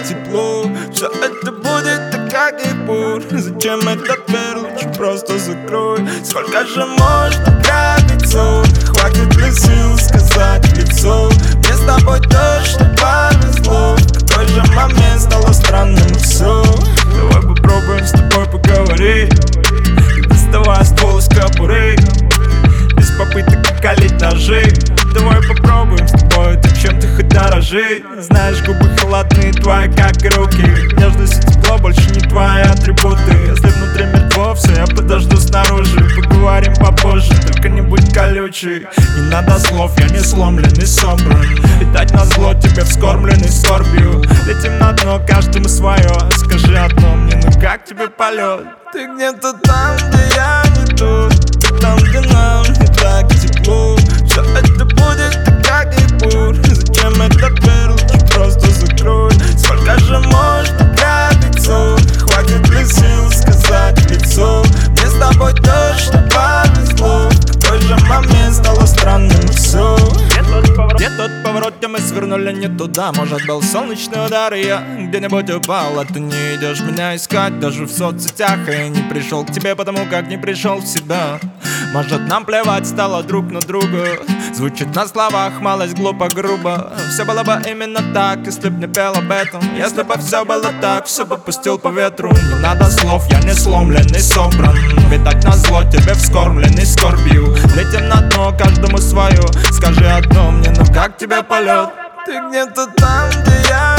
тепло. Все это будет так, как и бур. Зачем этот мир, лучше просто закрой. Сколько же можно грабить сон? Хватит ли сил сказать в лицо? Мне с тобой точно повезло. В какой же момент стало странным все? Давай попробуем с тобой поговорить. Не доставай ствол из кобуры, без попыток околить ножи. Давай попробуем с тобой то, чем ты хоть дорожи. Знаешь, губы холодные твои, как и руки. Нежность и тепло больше не твои атрибуты. Если внутри мертво, все, я подожду снаружи. Поговорим попозже, только не будь колючий. Не надо слов, я не сломлен и собран. Видать назло тебе вскормленный скорбью. Летим на дно, каждому свое. Скажи одно мне, ну как тебе полет? Ты где-то там, где я не тут. Там, где нам не так тепло. Все это будет так, как и бур. Зачем этот мир, лучше просто закрой. Сколько же можно грабить сон? Хватит ли сил сказать в лицо? Мне с тобой точно повезло. В какой же момент стало странным все? Где тот поворот, где мы свернули не туда? Может, был солнечный удар, и я где-нибудь упал. А ты не идешь меня искать даже в соцсетях. И я не пришел к тебе, потому как не пришел в себя. Может, нам плевать стало друг на друга. Звучит на словах малость глупо, грубо. Все было бы именно так, если б не пел об этом. Если бы все было так, все бы пустил по ветру. Не надо слов, я не сломлен и собран. Видать назло тебе вскормленный скорбью. Летим на дно, каждому свое. Скажи одно мне, ну как тебе полет? Ты где-то там, где я